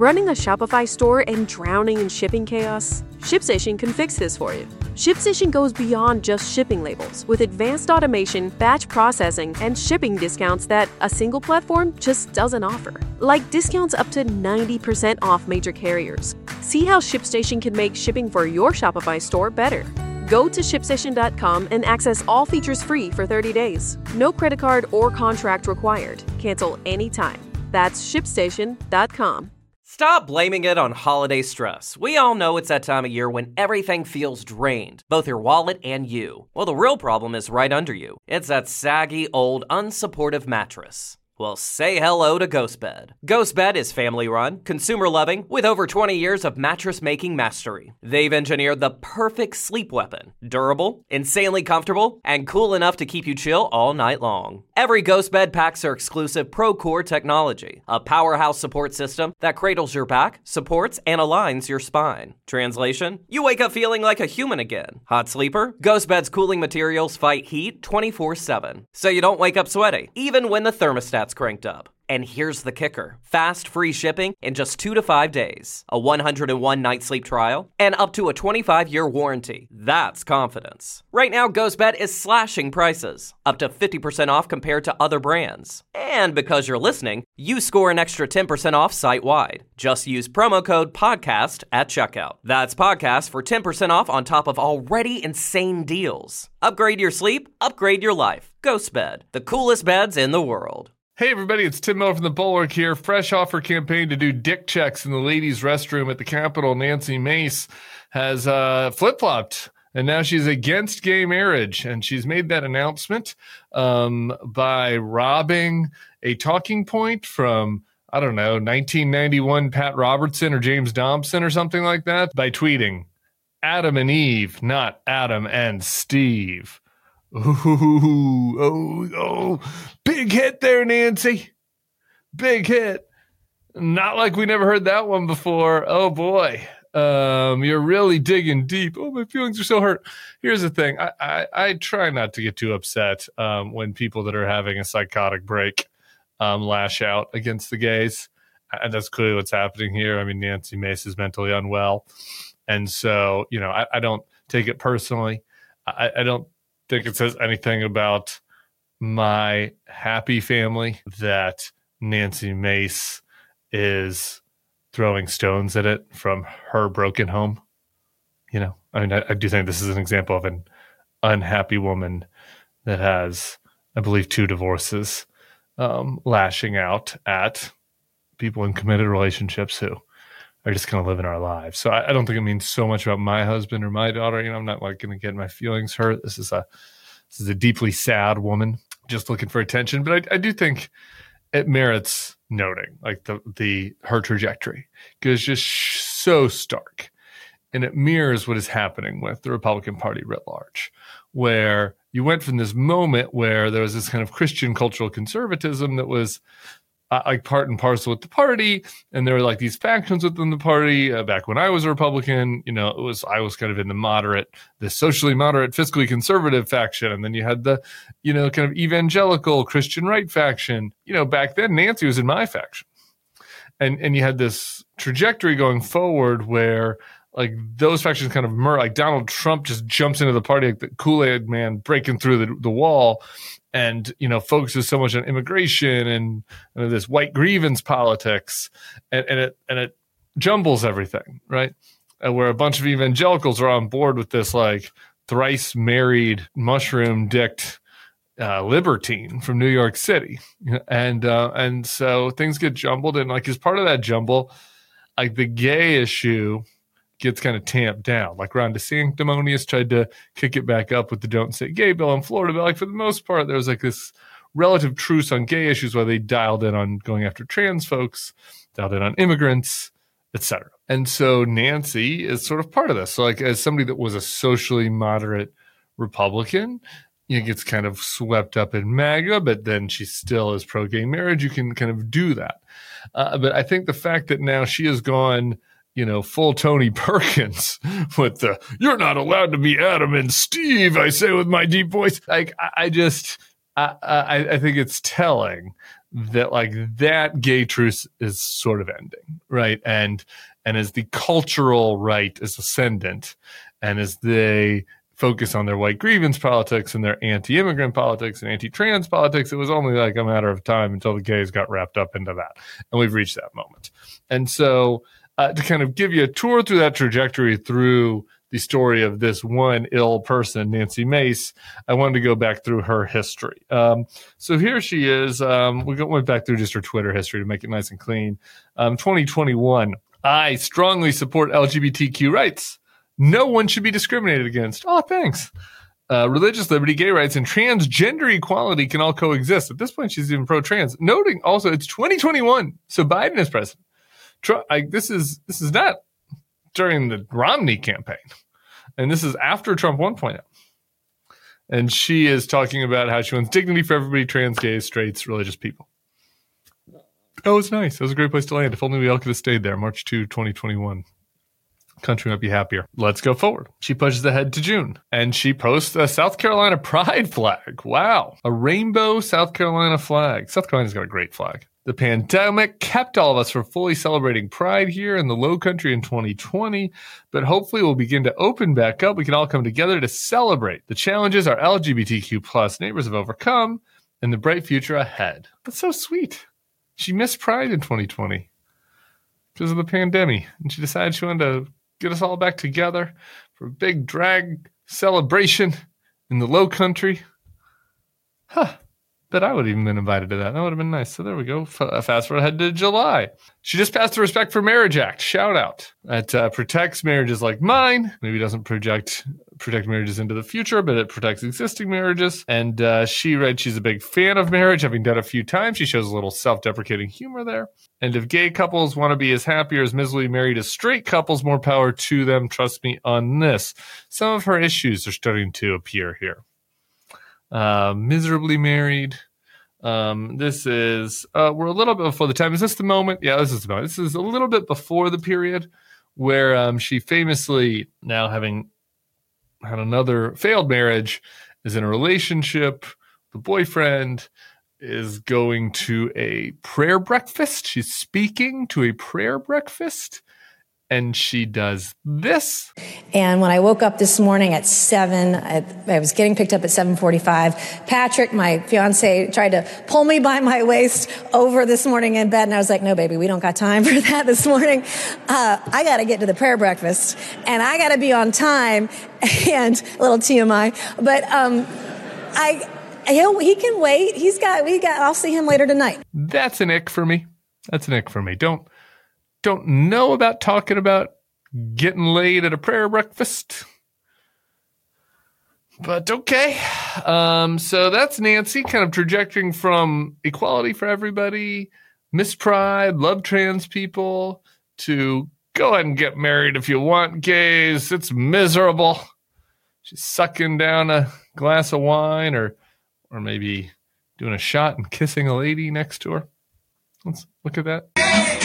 Running a Shopify store and drowning in shipping chaos? ShipStation can fix this for you. ShipStation goes beyond just shipping labels with advanced automation, batch processing, and shipping discounts that a single platform just doesn't offer. Like discounts up to 90% off major carriers. See how ShipStation can make shipping for your Shopify store better. Go to ShipStation.com and access all features free for 30 days. No credit card or contract required. Cancel anytime. That's ShipStation.com. Stop blaming it on holiday stress. We all know it's that time of year when everything feels drained, both your wallet and you. Well, the real problem is right under you. It's that saggy, old, unsupportive mattress. Well, say hello to GhostBed. GhostBed is family-run, consumer-loving, with over 20 years of mattress-making mastery. They've engineered the perfect sleep weapon. Durable, insanely comfortable, and cool enough to keep you chill all night long. Every GhostBed packs their exclusive ProCore technology, a powerhouse support system that cradles your back, supports, and aligns your spine. Translation? You wake up feeling like a human again. Hot sleeper? GhostBed's cooling materials fight heat 24/7, so you don't wake up sweaty, even when the thermostat's cranked up. And here's the kicker. Fast, free shipping in just 2 to 5 days, a 101-night sleep trial, and up to a 25-year warranty. That's confidence. Right now, GhostBed is slashing prices, up to 50% off compared to other brands. And because you're listening, you score an extra 10% off site-wide. Just use promo code PODCAST at checkout. That's PODCAST for 10% off on top of already insane deals. Upgrade your sleep, upgrade your life. GhostBed, the coolest beds in the world. Hey everybody, it's Tim Miller from The Bulwark here. Fresh off her campaign to do dick checks in the ladies' restroom at the Capitol, Nancy Mace has flip-flopped, and now she's against gay marriage. And she's made that announcement by robbing a talking point from, 1991 Pat Robertson or James Dobson or something like that, by tweeting, Adam and Eve, not Adam and Steve. Oh, big hit there, Nancy. Big hit. Not like we never heard that one before. Oh, boy. You're really digging deep. Oh, my feelings are so hurt. Here's the thing. I try not to get too upset when people that are having a psychotic break lash out against the gays. And that's clearly what's happening here. I mean, Nancy Mace is mentally unwell. And so, I don't take it personally. I don't think it says anything about my happy family that Nancy Mace is throwing stones at it from her broken home. I do think this is an example of an unhappy woman that has, I believe, 2 divorces, lashing out at people in committed relationships who are just kind of living our lives. So I don't think it means so much about my husband or my daughter. I'm not going to get my feelings hurt. This is a deeply sad woman just looking for attention. But I do think it merits noting, like her trajectory, because it's just so stark. And it mirrors what is happening with the Republican Party writ large, where you went from this moment where there was this kind of Christian cultural conservatism that was like part and parcel with the party, and there were like these factions within the party. Back when I was a Republican, I was kind of in the socially moderate, fiscally conservative faction, and then you had the, kind of evangelical Christian right faction. Back then Nancy was in my faction, and you had this trajectory going forward where like those factions kind of merge. Like Donald Trump just jumps into the party like the Kool-Aid man breaking through the wall. And, focuses so much on immigration and this white grievance politics, and it jumbles everything, right? Where a bunch of evangelicals are on board with this like thrice married mushroom dicked libertine from New York City, and so things get jumbled, and like as part of that jumble, like the gay issue gets kind of tamped down. Like Ron DeSanctimonious tried to kick it back up with the Don't Say Gay bill in Florida, but like for the most part, there was like this relative truce on gay issues while they dialed in on going after trans folks, dialed in on immigrants, etc. And so Nancy is sort of part of this. So like as somebody that was a socially moderate Republican, gets kind of swept up in MAGA, but then she still is pro-gay marriage. You can kind of do that. But I think the fact that now she has gone full Tony Perkins with the, you're not allowed to be Adam and Steve, I say with my deep voice. Like, I think it's telling that like that gay truce is sort of ending, right? And as the cultural right is ascendant, and as they focus on their white grievance politics and their anti-immigrant politics and anti-trans politics, it was only like a matter of time until the gays got wrapped up into that. And we've reached that moment. And so to kind of give you a tour through that trajectory through the story of this one ill person, Nancy Mace, I wanted to go back through her history. So here she is. We went back through just her Twitter history to make it nice and clean. 2021, I strongly support LGBTQ rights. No one should be discriminated against. Oh, thanks. Religious liberty, gay rights, and transgender equality can all coexist. At this point, she's even pro-trans. Noting also, it's 2021, so Biden is president. This is not during the Romney campaign, and this is after Trump 1.0. And she is talking about how she wants dignity for everybody, trans, gays, straights, religious people. That was nice. That was a great place to land. If only we all could have stayed there. March 2, 2021. Country might be happier. Let's go forward. She pushes ahead to June, and she posts a South Carolina pride flag. Wow. A rainbow South Carolina flag. South Carolina's got a great flag. The pandemic kept all of us from fully celebrating Pride here in the Low Country in 2020, but hopefully we'll begin to open back up. We can all come together to celebrate the challenges our LGBTQ plus neighbors have overcome and the bright future ahead. That's so sweet. She missed Pride in 2020 because of the pandemic, and she decided she wanted to get us all back together for a big drag celebration in the Low Country. Huh. Bet I would have even been invited to that. That would have been nice. So there we go. Fast forward ahead to July. She just passed the Respect for Marriage Act. Shout out. It protects marriages like mine. Maybe doesn't protect marriages into the future, but it protects existing marriages. And she writes she's a big fan of marriage, having done it a few times. She shows a little self-deprecating humor there. And if gay couples want to be as happy or as miserably married as straight couples, more power to them. Trust me on this. Some of her issues are starting to appear here. Miserably married. This is, we're a little bit before the time. Is this the moment? Yeah, this is the moment. This is a little bit before the period where, she famously, now having had another failed marriage, is in a relationship. The boyfriend is going to a prayer breakfast. She's speaking to a prayer breakfast. And she does this. And when I woke up this morning at 7, I was getting picked up at 7:45. Patrick, my fiance, tried to pull me by my waist over this morning in bed. And I was like, no, baby, we don't got time for that this morning. I got to get to the prayer breakfast. And I got to be on time. And a little TMI. But he can wait. I'll see him later tonight. That's an ick for me. Don't know about talking about getting laid at a prayer breakfast. But okay. So that's Nancy kind of trajecting from equality for everybody, Miss Pride, love trans people, to go ahead and get married if you want, gays. It's miserable. She's sucking down a glass of wine or maybe doing a shot and kissing a lady next to her. Let's look at that.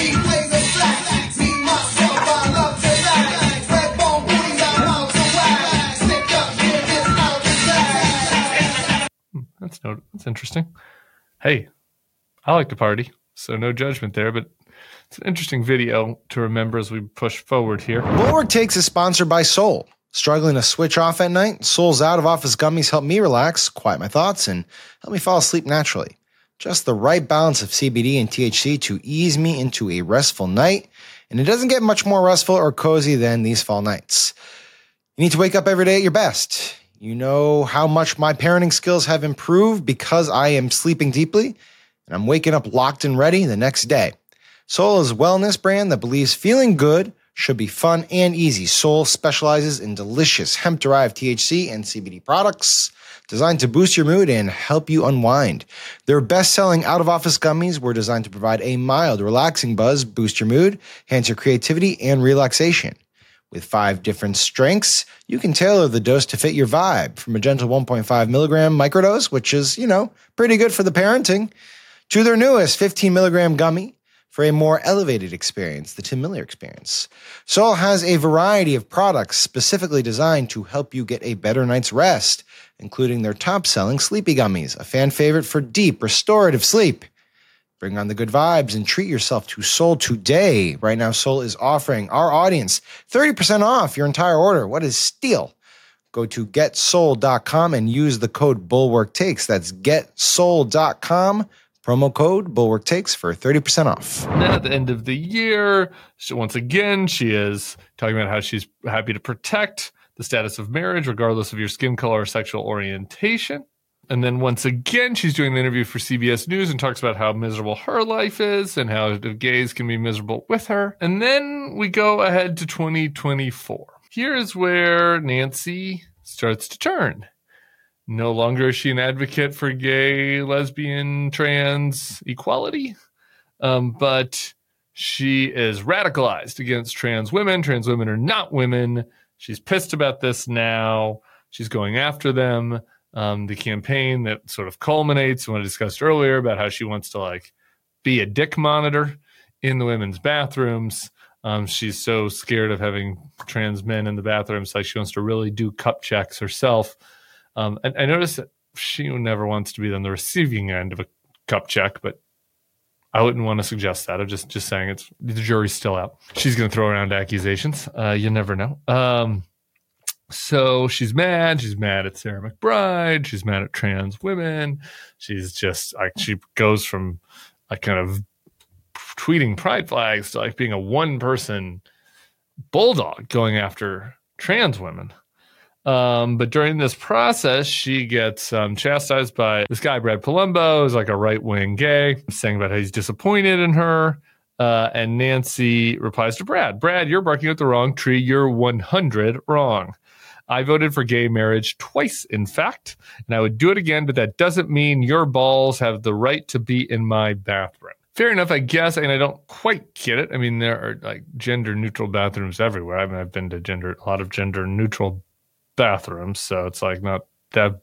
That's interesting. Hey, I like to party, so no judgment there, but it's an interesting video to remember as we push forward here. Bulwark Takes is sponsored by Soul. Struggling to switch off at night? Soul's out-of-office gummies help me relax, quiet my thoughts, and help me fall asleep naturally. Just the right balance of CBD and THC to ease me into a restful night, and it doesn't get much more restful or cozy than these fall nights. You need to wake up every day at your best. You know how much my parenting skills have improved because I am sleeping deeply, and I'm waking up locked and ready the next day. Soul is a wellness brand that believes feeling good should be fun and easy. Soul specializes in delicious hemp-derived THC and CBD products designed to boost your mood and help you unwind. Their best-selling out-of-office gummies were designed to provide a mild, relaxing buzz, boost your mood, enhance your creativity, and relaxation. With 5 different strengths, you can tailor the dose to fit your vibe, from a gentle 1.5 milligram microdose, which is, pretty good for the parenting, to their newest 15 milligram gummy for a more elevated experience, the Tim Miller experience. Soul has a variety of products specifically designed to help you get a better night's rest, including their top-selling Sleepy Gummies, a fan favorite for deep, restorative sleep. Bring on the good vibes and treat yourself to Soul today. Right now, Soul is offering our audience 30% off your entire order. What is steal? Go to getsoul.com and use the code BulwarkTakes. That's getsoul.com. Promo code BulwarkTakes for 30% off. Now at the end of the year, once again, she is talking about how she's happy to protect the status of marriage, regardless of your skin color or sexual orientation. And then once again, she's doing the interview for CBS News and talks about how miserable her life is and how the gays can be miserable with her. And then we go ahead to 2024. Here is where Nancy starts to turn. No longer is she an advocate for gay, lesbian, trans equality, but she is radicalized against trans women. Trans women are not women. She's pissed about this now. She's going after them. The campaign that sort of culminates what I discussed earlier about how she wants to be a dick monitor in the women's bathrooms. She's so scared of having trans men in the bathrooms, she wants to really do cup checks herself. And I noticed that she never wants to be on the receiving end of a cup check, but I wouldn't want to suggest that. I'm just saying the jury's still out. She's going to throw around accusations. You never know. So she's mad. She's mad at Sarah McBride. She's mad at trans women. She's just she goes from kind of tweeting pride flags to being a one-person bulldog going after trans women. But during this process, she gets chastised by this guy, Brad Palumbo, who's a right-wing gay, saying about how he's disappointed in her. And Nancy replies to Brad, you're barking up the wrong tree. You're 100 wrong. I voted for gay marriage twice, in fact, and I would do it again, but that doesn't mean your balls have the right to be in my bathroom. Fair enough, I guess, and I don't quite get it. I mean, there are gender-neutral bathrooms everywhere. I mean, I've been to a lot of gender-neutral bathrooms, so it's not that,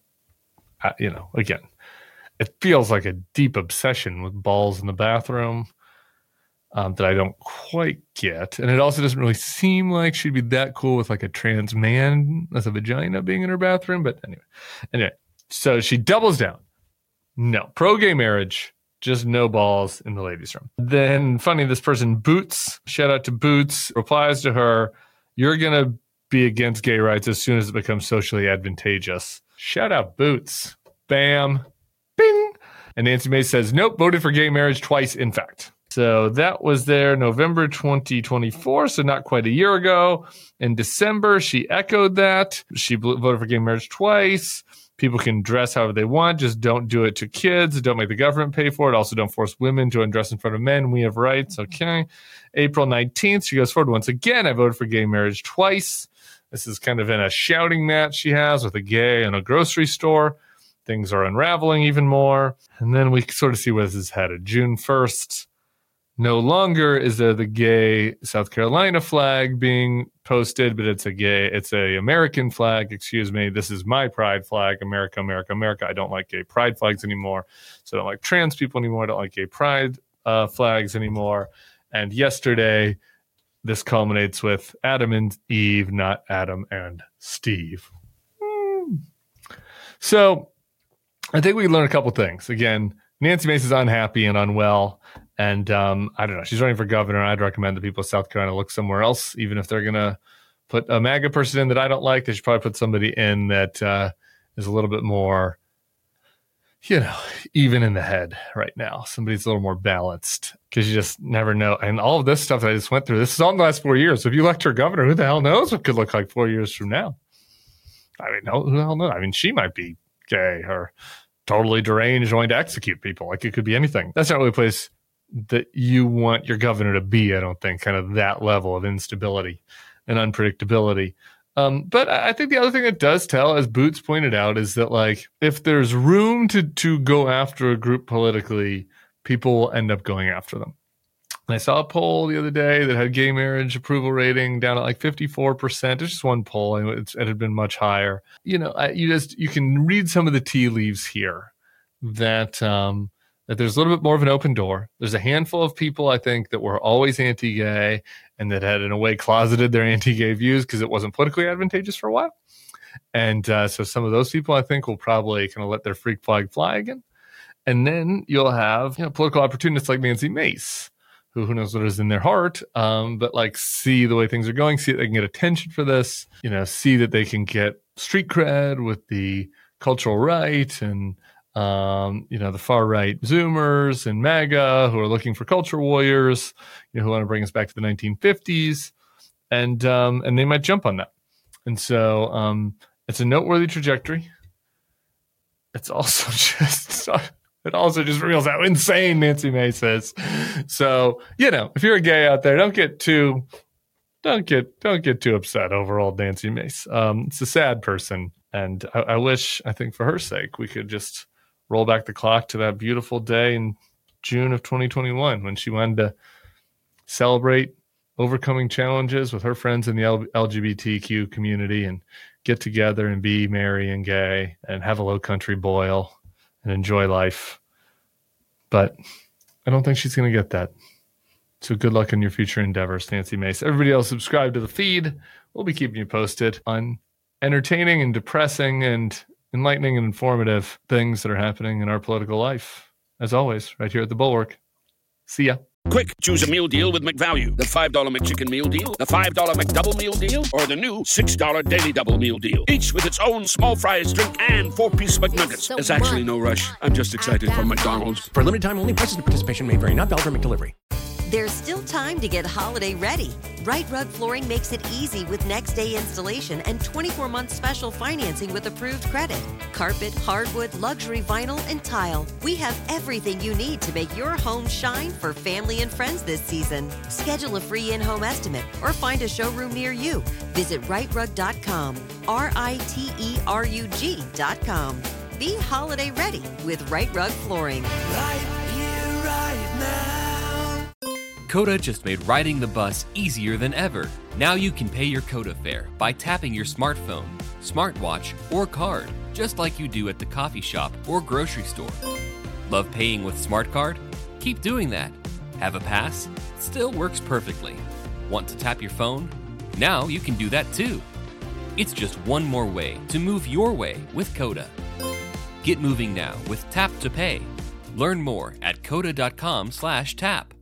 again, it feels like a deep obsession with balls in the bathroom. That I don't quite get. And it also doesn't really seem like she'd be that cool with a trans man with a vagina being in her bathroom. But anyway, so she doubles down. No, pro-gay marriage, just no balls in the ladies' room. Then funny, this person, Boots, shout out to Boots, replies to her, you're going to be against gay rights as soon as it becomes socially advantageous. Shout out Boots. Bam. Bing. And Nancy Mace says, nope, voted for gay marriage twice, in fact. So that was there November 2024, so not quite a year ago. In December, she echoed that. She voted for gay marriage twice. People can dress however they want. Just don't do it to kids. Don't make the government pay for it. Also, don't force women to undress in front of men. We have rights. Okay. April 19th, she goes forward once again. I voted for gay marriage twice. This is kind of in a shouting match she has with a gay in a grocery store. Things are unraveling even more. And then we sort of see where this is headed. June 1st. No longer is there the gay South Carolina flag being posted, but it's a American flag. Excuse me. This is my pride flag. America, America, America. I don't like gay pride flags anymore. So I don't like trans people anymore. I don't like gay pride flags anymore. And yesterday, this culminates with Adam and Eve, not Adam and Steve. So I think we learned a couple things. Again, Nancy Mace is unhappy and unwell. And I don't know. She's running for governor. I'd recommend that people of South Carolina look somewhere else, even if they're going to put a MAGA person in that I don't like. They should probably put somebody in that is a little bit more, even in the head right now. Somebody's a little more balanced because you just never know. And all of this stuff that I just went through, this is all in the last 4 years. So if you elect her governor, who the hell knows what could look like 4 years from now? I mean, who the hell knows? I mean, she might be gay or totally deranged, going to execute people. It could be anything. That's not really a place that you want your governor to be, I don't think, kind of that level of instability and unpredictability. But I think the other thing it does tell, as Boots pointed out, is that if there's room to go after a group politically, people will end up going after them. And I saw a poll the other day that had gay marriage approval rating down at 54%. It's just one poll, and it had been much higher. You can read some of the tea leaves here that there's a little bit more of an open door. There's a handful of people, I think, that were always anti-gay and that had, in a way, closeted their anti-gay views because it wasn't politically advantageous for a while. And so some of those people, I think, will probably kind of let their freak flag fly again. And then you'll have political opportunists like Nancy Mace, who knows what is in their heart, but like see the way things are going, see that they can get attention for this, see that they can get street cred with the cultural right and the far right Zoomers and MAGA who are looking for culture warriors, who want to bring us back to the 1950s, and they might jump on that. And so it's a noteworthy trajectory. It's also just reveals how insane Nancy Mace is. So, if you're a gay out there, don't get too upset over old Nancy Mace. It's a sad person. And I think for her sake, we could just roll back the clock to that beautiful day in June of 2021 when she wanted to celebrate overcoming challenges with her friends in the LGBTQ community and get together and be merry and gay and have a low country boil and enjoy life. But I don't think she's going to get that. So good luck in your future endeavors, Nancy Mace. Everybody else, subscribe to the feed. We'll be keeping you posted on entertaining and depressing and enlightening and informative things that are happening in our political life. As always, right here at The Bulwark. See ya. Quick, choose a meal deal with McValue. The $5 McChicken meal deal, the $5 McDouble meal deal, or the new $6 Daily Double meal deal. Each with its own small fries, drink, and 4-piece McNuggets. There's actually no rush. I'm just excited for McDonald's. For limited time only, prices and participation may vary. Not valid for McDelivery. There's still time to get holiday ready. Right Rug Flooring makes it easy with next-day installation and 24-month special financing with approved credit. Carpet, hardwood, luxury vinyl, and tile. We have everything you need to make your home shine for family and friends this season. Schedule a free in-home estimate or find a showroom near you. Visit rightrug.com, RITERUG.com. Be holiday ready with Right Rug Flooring. Right here, right now. Coda just made riding the bus easier than ever. Now you can pay your Coda fare by tapping your smartphone, smartwatch, or card, just like you do at the coffee shop or grocery store. Love paying with Smart Card? Keep doing that. Have a pass? Still works perfectly. Want to tap your phone? Now you can do that too. It's just one more way to move your way with Coda. Get moving now with Tap to Pay. Learn more at coda.com/tap.